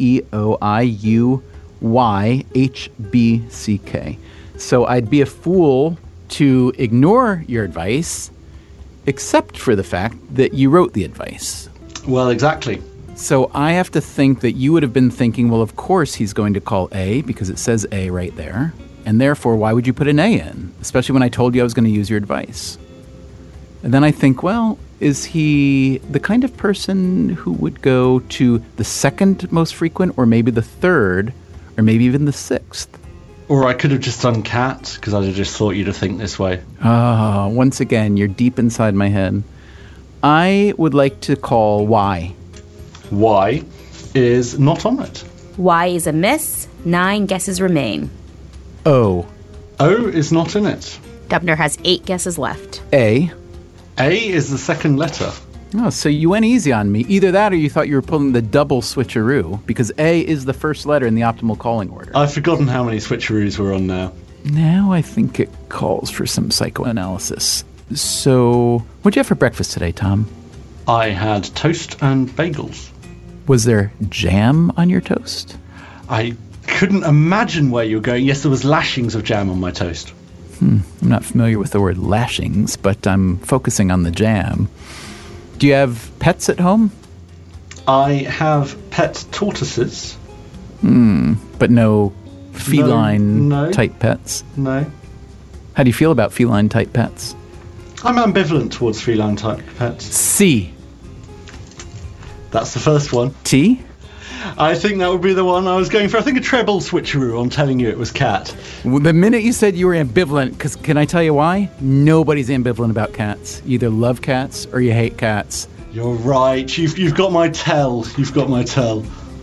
S1: A-E-O-I-U-Y-H-B-C-K. So I'd be a fool to ignore your advice, except for the fact that you wrote the advice.
S3: Well, exactly.
S1: So I have to think that you would have been thinking, well, of course he's going to call A because it says A right there. And therefore, why would you put an A in? Especially when I told you I was going to use your advice. And then I think, well, is he the kind of person who would go to the second most frequent, or maybe the third, or maybe even the 6th?
S3: Or I could have just done cat, because I'd have just thought you to think this way.
S1: Ah, once again, you're deep inside my head. I would like to call Y.
S3: Y is not on it.
S14: Y is a miss. 9 guesses remain.
S1: O.
S3: O is not in it.
S14: Dubner has 8 guesses left.
S1: A.
S3: A is the second letter.
S1: Oh, so you went easy on me. Either that or you thought you were pulling the double switcheroo, because A is the first letter in the optimal calling order.
S3: I've forgotten how many switcheroos we're on now.
S1: Now I think it calls for some psychoanalysis. So, what'd you have for breakfast today, Tom?
S3: I had toast and bagels.
S1: Was there jam on your toast?
S3: I couldn't imagine where you were going. Yes, there was lashings of jam on my toast.
S1: I'm not familiar with the word lashings, but I'm focusing on the jam. Do you have pets at home?
S3: I have pet tortoises.
S1: But no feline-type pets?
S3: No.
S1: How do you feel about feline-type pets?
S3: I'm ambivalent towards feline-type pets.
S1: C.
S3: That's the first one.
S1: T?
S3: I think that would be the one I was going for. I think a treble switcheroo on telling you it was cat.
S1: Well, the minute you said you were ambivalent, because can I tell you why? Nobody's ambivalent about cats. You either love cats or you hate cats.
S3: You're right. You've got my tell. You've got my tell.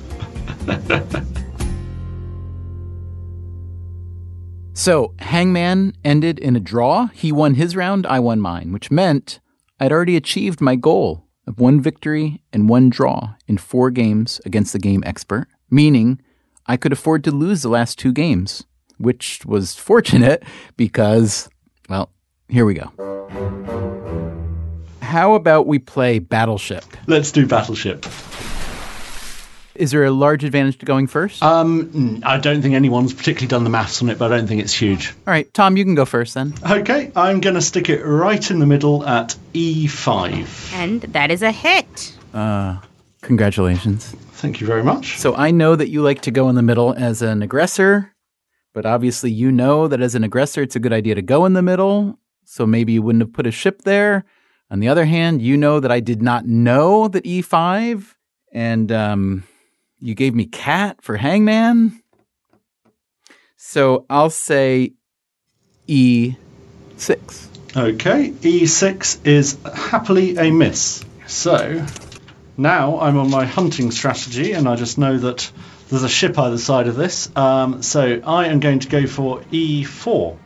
S1: So, Hangman ended in a draw. He won his round, I won mine, which meant I'd already achieved my goal of 1 victory and 1 draw in 4 games against the game expert, meaning I could afford to lose the last 2 games, which was fortunate because, well, here we go. How about we play Battleship?
S3: Let's do Battleship.
S1: Is there a large advantage to going first?
S3: I don't think anyone's particularly done the maths on it, but I don't think it's huge.
S1: All right, Tom, you can go first then.
S3: Okay, I'm going to stick it right in the middle at E5.
S14: And that is a hit.
S1: Congratulations.
S3: Thank you very much.
S1: So I know that you like to go in the middle as an aggressor, but obviously you know that as an aggressor it's a good idea to go in the middle, so maybe you wouldn't have put a ship there. On the other hand, you know that I did not know that E5, and you gave me cat for hangman. So I'll say E6.
S3: Okay, E6 is happily a miss. So now I'm on my hunting strategy, and I just know that there's a ship either side of this. So I am going to go for E4.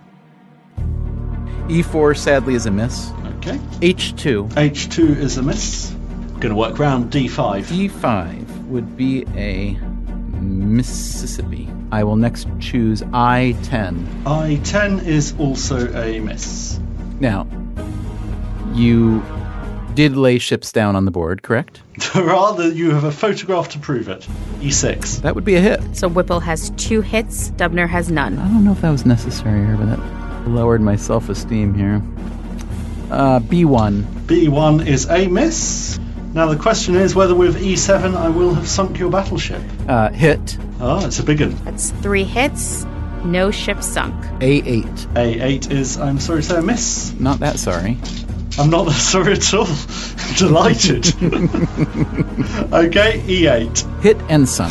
S1: E4 sadly is a miss.
S3: Okay.
S1: H2.
S3: H2 is a miss. Going to work around D5.
S1: D5 would be a Mississippi. I will next choose I10.
S3: I10 is also a miss.
S1: Now, you did lay ships down on the board, correct?
S3: Rather, you have a photograph to prove it. E6.
S1: That would be a hit.
S14: So Whipple has 2 hits, Dubner has none.
S1: I don't know if that was necessary here, but that lowered my self-esteem here. B1.
S3: B1 is a miss. Now the question is whether with E7 I will have sunk your battleship.
S1: Hit.
S3: Oh, it's a big one.
S14: That's 3 hits, no ship sunk.
S1: A8.
S3: A8 is, I'm sorry to say, a miss.
S1: Not that sorry.
S3: I'm not that sorry at all. Delighted. Okay, E8.
S1: Hit and sunk.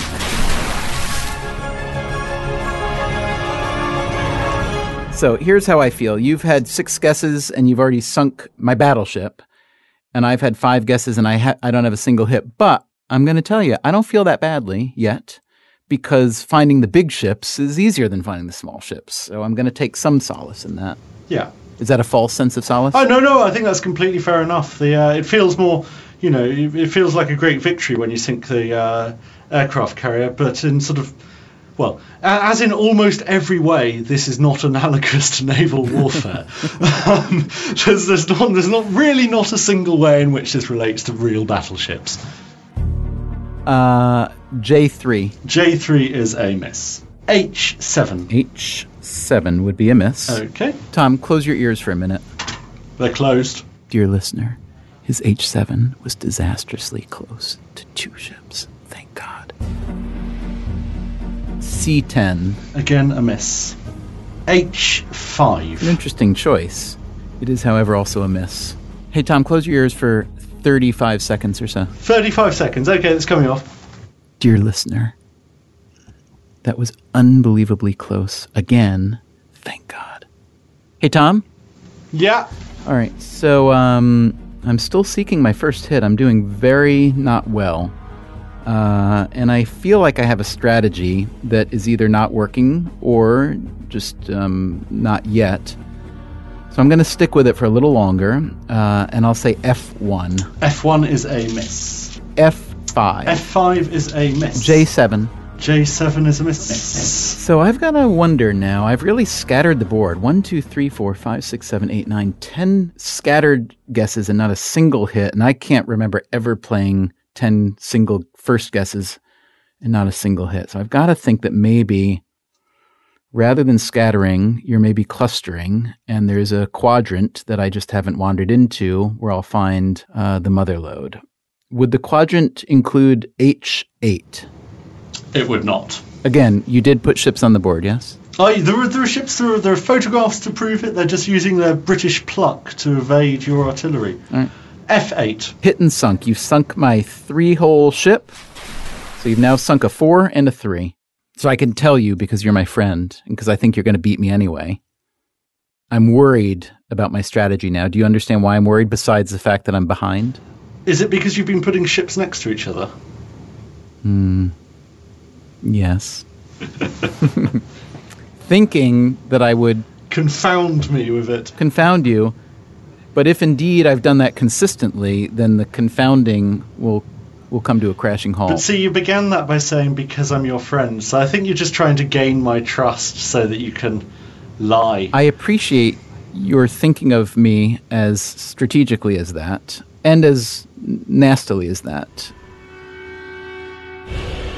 S1: So here's how I feel. You've had 6 guesses and you've already sunk my battleship. And I've had 5 guesses and I don't have a single hit. But I'm going to tell you, I don't feel that badly yet because finding the big ships is easier than finding the small ships. So I'm going to take some solace in that.
S3: Yeah.
S1: Is that a false sense of solace?
S3: Oh, no, I think that's completely fair enough. It feels more, it feels like a great victory when you sink the aircraft carrier, but in sort of, well, as in almost every way, this is not analogous to naval warfare. There's not really not a single way in which this relates to real battleships.
S1: J3.
S3: J3 is a miss. H7.
S1: H7 would be a miss.
S3: Okay.
S1: Tom, close your ears for a minute.
S3: They're closed.
S1: Dear listener, his H7 was disastrously close to 2 ships. Thank God. C10.
S3: Again, a miss. H5.
S1: An interesting choice. It is, however, also a miss. Hey, Tom, close your ears for 35 seconds or so.
S3: 35 seconds. Okay, it's coming off.
S1: Dear listener, that was unbelievably close. Again, thank God. Hey, Tom?
S3: Yeah?
S1: All right, so I'm still seeking my first hit. I'm doing very not well. And I feel like I have a strategy that is either not working or just not yet. So I'm going to stick with it for a little longer, and I'll say F1.
S3: F1 is a miss.
S1: F5.
S3: F5 is a miss.
S1: J7.
S3: J7 is a miss.
S1: So I've got to wonder now. I've really scattered the board. 1, 2, 3, 4, 5, 6, 7, 8, 9, 10 scattered guesses and not a single hit. And I can't remember ever playing 10 single first guesses and not a single hit. So I've got to think that maybe rather than scattering, you're maybe clustering, and there's a quadrant that I just haven't wandered into where I'll find the mother lode. Would the quadrant include H8?
S3: It would not.
S1: Again, you did put ships on the board, yes?
S3: Oh, there are ships, there are photographs to prove it. They're just using their British pluck to evade your artillery.
S1: All right.
S3: F8.
S1: Hit and sunk. You've sunk my 3-hole ship. So you've now sunk a 4 and a 3. So I can tell you, because you're my friend, and because I think you're going to beat me anyway, I'm worried about my strategy now. Do you understand why I'm worried, besides the fact that I'm behind?
S3: Is it because you've been putting ships next to each other?
S1: Yes. Thinking that I would
S3: confound me with it.
S1: Confound you. But if indeed I've done that consistently, then the confounding will come to a crashing halt.
S3: But see, you began that by saying, because I'm your friend. So I think you're just trying to gain my trust so that you can lie.
S1: I appreciate your thinking of me as strategically as that, and as nastily as that.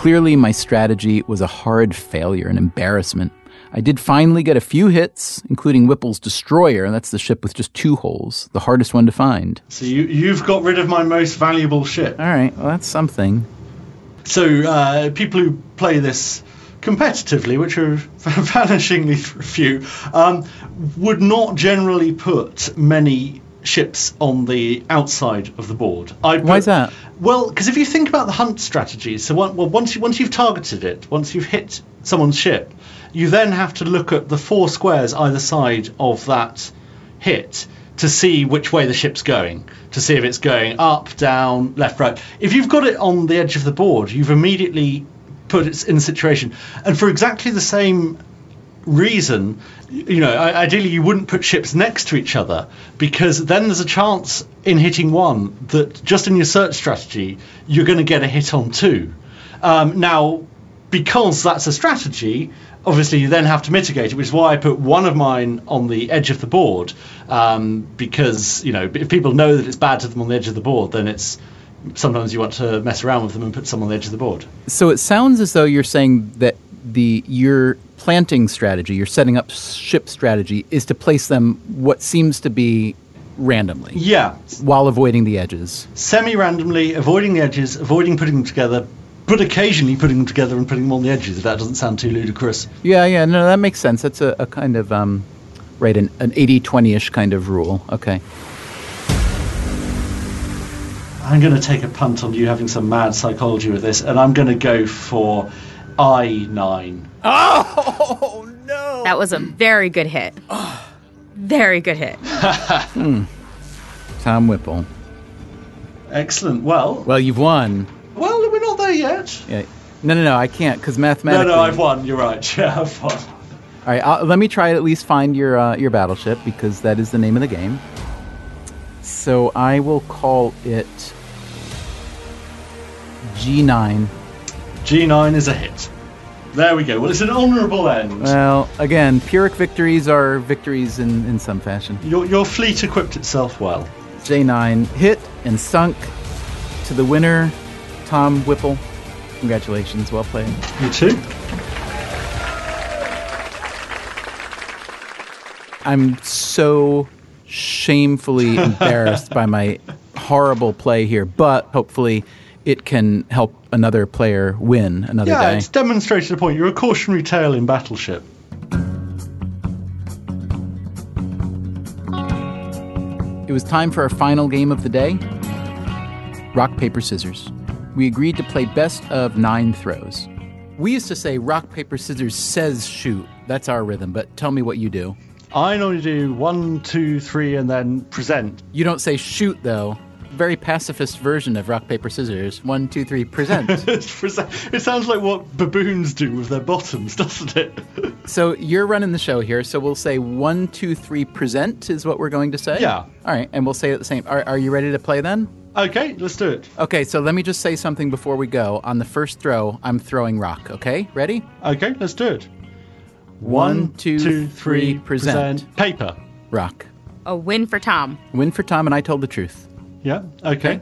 S1: Clearly, my strategy was a hard failure, an embarrassment. I did finally get a few hits, including Whipple's Destroyer. That's the ship with just 2 holes, the hardest one to find.
S3: So you've got rid of my most valuable ship.
S1: All right, well, that's something.
S3: So people who play this competitively, which are vanishingly few, would not generally put many ships on the outside of the board.
S1: Why is that?
S3: Well, because if you think about the hunt strategy, so once you've targeted it, once you've hit someone's ship, you then have to look at the 4 squares either side of that hit to see which way the ship's going, to see if it's going up, down, left, right. If you've got it on the edge of the board, you've immediately put it in a situation. And for exactly the same reason, ideally you wouldn't put ships next to each other, because then there's a chance in hitting one that just in your search strategy, you're going to get a hit on 2. Now, because that's a strategy, obviously you then have to mitigate it, which is why I put one of mine on the edge of the board, because if people know that it's bad to them on the edge of the board, then it's sometimes you want to mess around with them and put some on the edge of the board.
S1: So it sounds as though you're saying that your planting strategy, your setting up ship strategy, is to place them what seems to be randomly.
S3: Yeah.
S1: While avoiding the edges.
S3: Semi-randomly, avoiding the edges, avoiding putting them together, but occasionally putting them together and putting them on the edges, if that doesn't sound too ludicrous.
S1: Yeah, no, that makes sense. That's a kind of, an 80-20-ish kind of rule. Okay.
S3: I'm going to take a punt on you having some mad psychology with this, and I'm going to go for I9.
S1: Oh, no!
S14: That was a very good hit. Very good hit.
S1: Tom Whipple.
S3: Excellent. Well,
S1: you've won.
S3: Well, we're not there yet.
S1: Yeah. No, I can't, because mathematically...
S3: No, I've won. You're right. Yeah, I've won.
S1: All right, let me try to at least find your battleship, because that is the name of the game. So I will call it G9.
S3: G9 is a hit. There we go. Well, it's an honourable end.
S1: Well, again, Pyrrhic victories are victories in some fashion.
S3: Your fleet equipped itself well.
S1: J9 hit and sunk to the winner, Tom Whipple. Congratulations. Well played.
S3: You too.
S1: I'm so shamefully embarrassed by my horrible play here, but hopefully it can help another player win another day.
S3: Yeah, it's demonstrated a point. You're a cautionary tale in Battleship.
S1: It was time for our final game of the day. Rock, paper, scissors. We agreed to play best of 9 throws. We used to say rock, paper, scissors says shoot. That's our rhythm, but tell me what you do.
S3: I normally do 1, 2, 3, and then present.
S1: You don't say shoot, though. Very pacifist version of rock, paper, scissors. 1, 2, 3, present.
S3: It sounds like what baboons do with their bottoms, doesn't it?
S1: So you're running the show here, so we'll say 1, 2, 3, present is what we're going to say?
S3: Yeah.
S1: All right, and we'll say it the same. Are you ready to play then?
S3: Okay, let's do it.
S1: Okay, so let me just say something before we go. On the first throw, I'm throwing rock, okay? Ready?
S3: Okay, let's do it.
S1: 1, 2, 3, present.
S3: Paper.
S1: Rock.
S14: A win for Tom.
S1: Win for Tom, and I told the truth.
S3: Yeah, okay.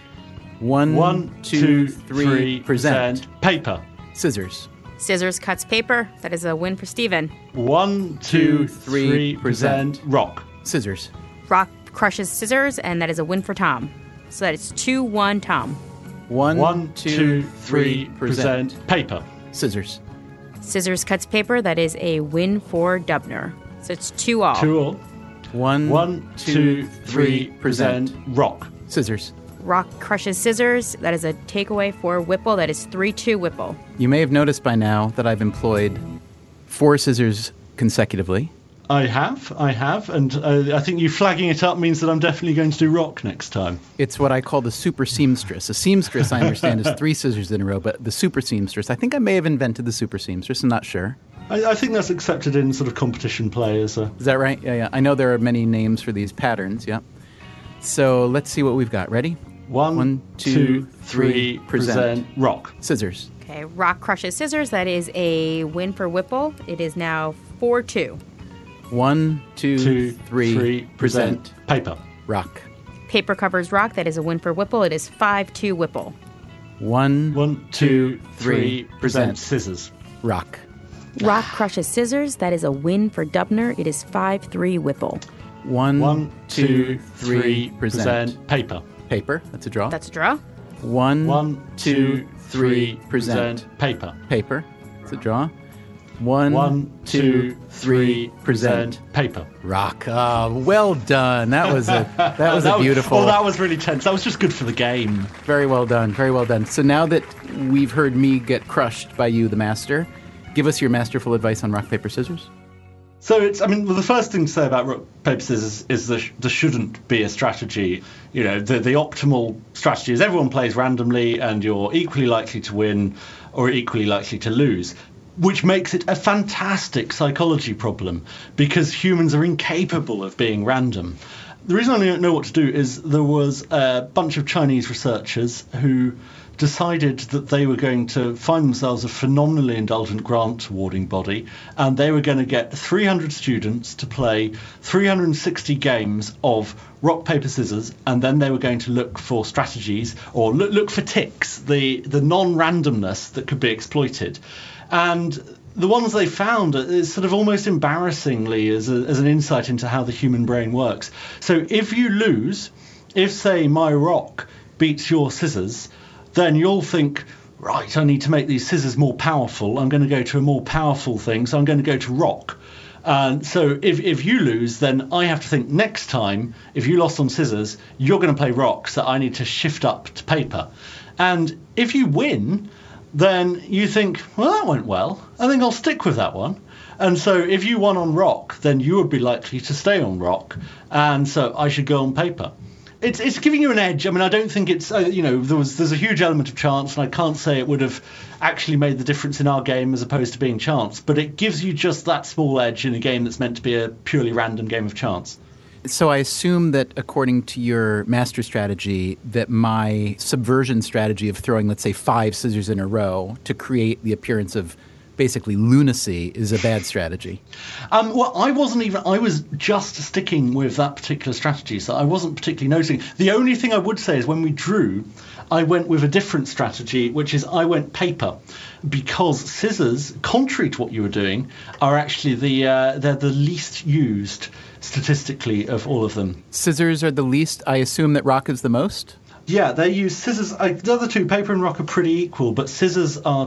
S1: 1, 2, 3, present.
S3: Paper.
S1: Scissors.
S14: Scissors cuts paper. That is a win for Steven.
S3: 1, 2, 3, present. Rock.
S1: Scissors.
S14: Rock crushes scissors, and that is a win for Tom. So that is 2-1 Tom.
S1: 1, 2, 3, present.
S3: Paper.
S1: Scissors.
S14: Scissors cuts paper. That is a win for Dubner. So it's 2-all.
S3: 2-all.
S1: 1, 2, 3, present.
S3: Rock.
S1: Scissors.
S14: Rock crushes scissors. That is a takeaway for Whipple. That is 3-2 Whipple.
S1: You may have noticed by now that I've employed 4 scissors consecutively.
S3: I have, and I think you flagging it up means that I'm definitely going to do rock next time.
S1: It's what I call the super seamstress. A seamstress, I understand, is 3 scissors in a row, but the super seamstress, I think I may have invented the super seamstress, I'm not sure.
S3: I think that's accepted in sort of competition play as a...
S1: Is that right? Yeah. I know there are many names for these patterns, yeah. So let's see what we've got. Ready?
S3: 1, 2, 3, present. Rock.
S1: Scissors.
S14: Okay, rock crushes scissors. That is a win for Whipple. It is now 4-2.
S1: 1, 2, 3, present.
S3: Paper.
S1: Rock.
S14: Paper covers rock. That is a win for Whipple. It is 5-2 Whipple.
S3: 1, 2, 3, present scissors.
S1: Rock.
S14: Rock crushes scissors. That is a win for Dubner. It is 5-3 Whipple.
S3: 1, 2, 3, present paper.
S1: Paper. That's a draw.
S14: That's a draw.
S1: 1, 2, 3, present
S3: paper.
S1: Paper. That's a draw. 1, 2, 3, present
S3: paper.
S1: Rock. Well done. That was a beautiful.
S3: Oh, that was really tense. That was just good for the game.
S1: Very well done. Very well done. So now that we've heard me get crushed by you, the master, give us your masterful advice on rock, paper, scissors.
S3: So the first thing to say about rock, paper, scissors is there shouldn't be a strategy. You know, the optimal strategy is everyone plays randomly and you're equally likely to win or equally likely to lose, which makes it a fantastic psychology problem because humans are incapable of being random. The reason I don't know what to do is there was a bunch of Chinese researchers who decided that they were going to find themselves a phenomenally indulgent grant awarding body, and they were going to get 300 students to play 360 games of rock, paper, scissors, and then they were going to look for strategies or look for ticks, the non-randomness that could be exploited. And the ones they found is sort of almost embarrassingly as an insight into how the human brain works. So if you lose, if, say, my rock beats your scissors, then you'll think, right, I need to make these scissors more powerful. I'm going to go to a more powerful thing, so I'm going to go to rock. And so if you lose, then I have to think next time, if you lost on scissors, you're going to play rock, so I need to shift up to paper. And if you win, then you think, well, that went well. I think I'll stick with that one. And so if you won on rock, then you would be likely to stay on rock. And so I should go on paper. It's giving you an edge. I mean, I don't think it's, there's a huge element of chance, and I can't say it would have actually made the difference in our game as opposed to being chance. But it gives you just that small edge in a game that's meant to be a purely random game of chance.
S1: So I assume that according to your master strategy, that my subversion strategy of throwing, let's say, 5 scissors in a row to create the appearance of basically lunacy is a bad strategy.
S3: Well, I was just sticking with that particular strategy, so I wasn't particularly noticing. The only thing I would say is when we drew, I went with a different strategy, which is I went paper, because scissors, contrary to what you were doing, are actually they're the least used statistically of all of them.
S1: Scissors are the least. I assume that rock is the most?
S3: Yeah, they use scissors. The other two, paper and rock, are pretty equal, but scissors are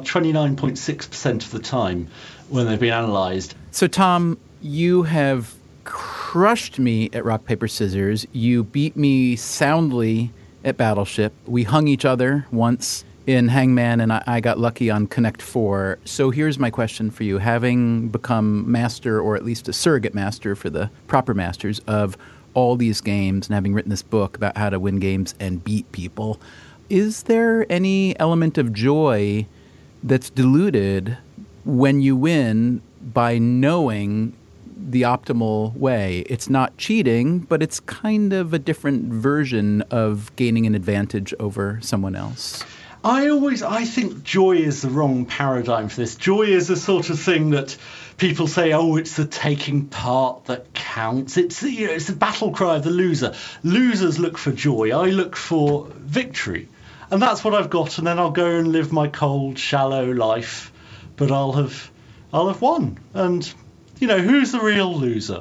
S3: 29.6% of the time when they've been analysed.
S1: So, Tom, you have crushed me at rock, paper, scissors. You beat me soundly at Battleship. We hung each other once in Hangman, and I got lucky on Connect 4. So here's my question for you. Having become master, or at least a surrogate master for the proper masters of all these games, and having written this book about how to win games and beat people, is there any element of joy that's diluted when you win by knowing the optimal way? It's not cheating, but it's kind of a different version of gaining an advantage over someone else.
S3: I think joy is the wrong paradigm for this. Joy is the sort of thing that people say, oh, it's the taking part that counts. It's the battle cry of the loser. Losers look for joy. I look for victory. And that's what I've got. And then I'll go and live my cold, shallow life. But I'll have won. And, who's the real loser?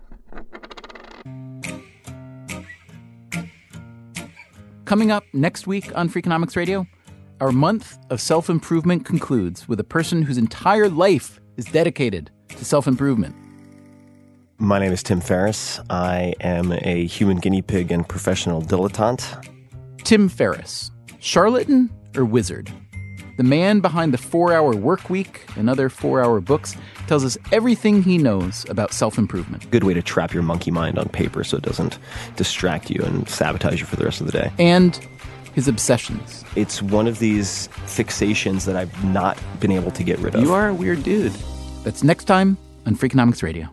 S1: Coming up next week on Freakonomics Radio, our month of self-improvement concludes with a person whose entire life is dedicated to self-improvement.
S16: My name is Tim Ferriss. I am a human guinea pig and professional dilettante.
S1: Tim Ferriss, charlatan or wizard? The man behind the 4-Hour Workweek and other 4-hour books tells us everything he knows about self-improvement.
S16: Good way to trap your monkey mind on paper so it doesn't distract you and sabotage you for the rest of the day.
S1: And his obsessions.
S16: It's one of these fixations that I've not been able to get rid of.
S1: You are a weird dude. That's next time on Freakonomics Radio.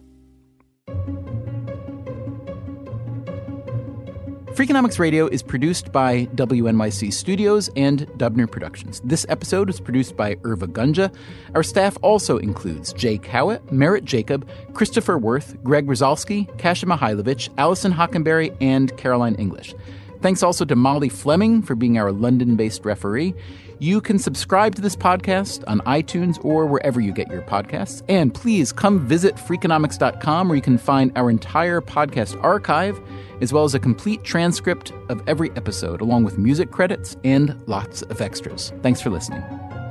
S1: Freakonomics Radio is produced by WNYC Studios and Dubner Productions. This episode was produced by Irva Gunja. Our staff also includes Jake Howitt, Merritt Jacob, Christopher Worth, Greg Rosalski, Kasia Mihailovich, Allison Hockenberry, and Caroline English. Thanks also to Molly Fleming for being our London-based referee. You can subscribe to this podcast on iTunes or wherever you get your podcasts. And please come visit Freakonomics.com, where you can find our entire podcast archive, as well as a complete transcript of every episode, along with music credits and lots of extras. Thanks for listening.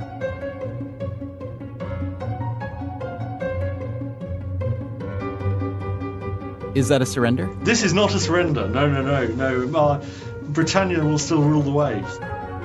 S1: Is that a surrender?
S3: This is not a surrender. No. Britannia will still rule the waves.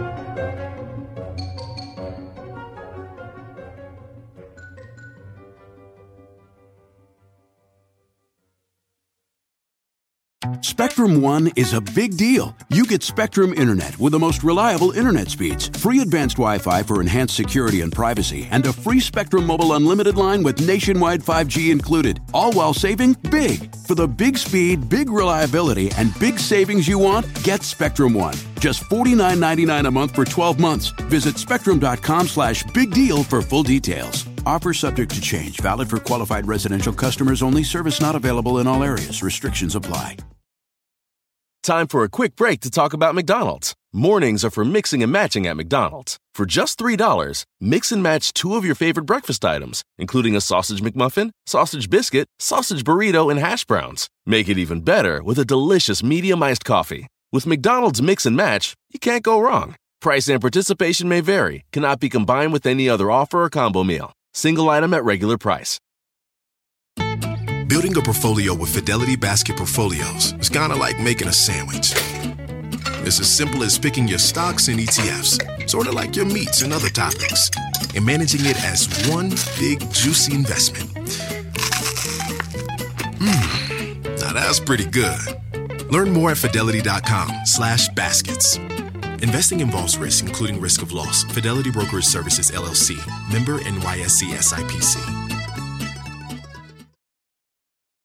S17: Spectrum One is a big deal. You get Spectrum Internet with the most reliable internet speeds, free advanced Wi-Fi for enhanced security and privacy, and a free Spectrum Mobile Unlimited line with nationwide 5G included, all while saving big. For the big speed, big reliability, and big savings you want, get Spectrum One. Just $49.99 a month for 12 months. Visit spectrum.com/big deal for full details. Offer subject to change. Valid for qualified residential customers only. Service not available in all areas. Restrictions apply.
S18: Time for a quick break to talk about McDonald's. Mornings are for mixing and matching at McDonald's. For just $3, mix and match 2 of your favorite breakfast items, including a sausage McMuffin, sausage biscuit, sausage burrito, and hash browns. Make it even better with a delicious medium iced coffee. With McDonald's Mix and Match, you can't go wrong. Price and participation may vary. Cannot be combined with any other offer or combo meal. Single item at regular price.
S19: Building a portfolio with Fidelity Basket Portfolios is kind of like making a sandwich. It's as simple as picking your stocks and ETFs, sort of like your meats and other toppings, and managing it as one big, juicy investment. Now that's pretty good. Learn more at Fidelity.com/baskets. Investing involves risk, including risk of loss. Fidelity Brokerage Services, LLC. Member NYSE SIPC.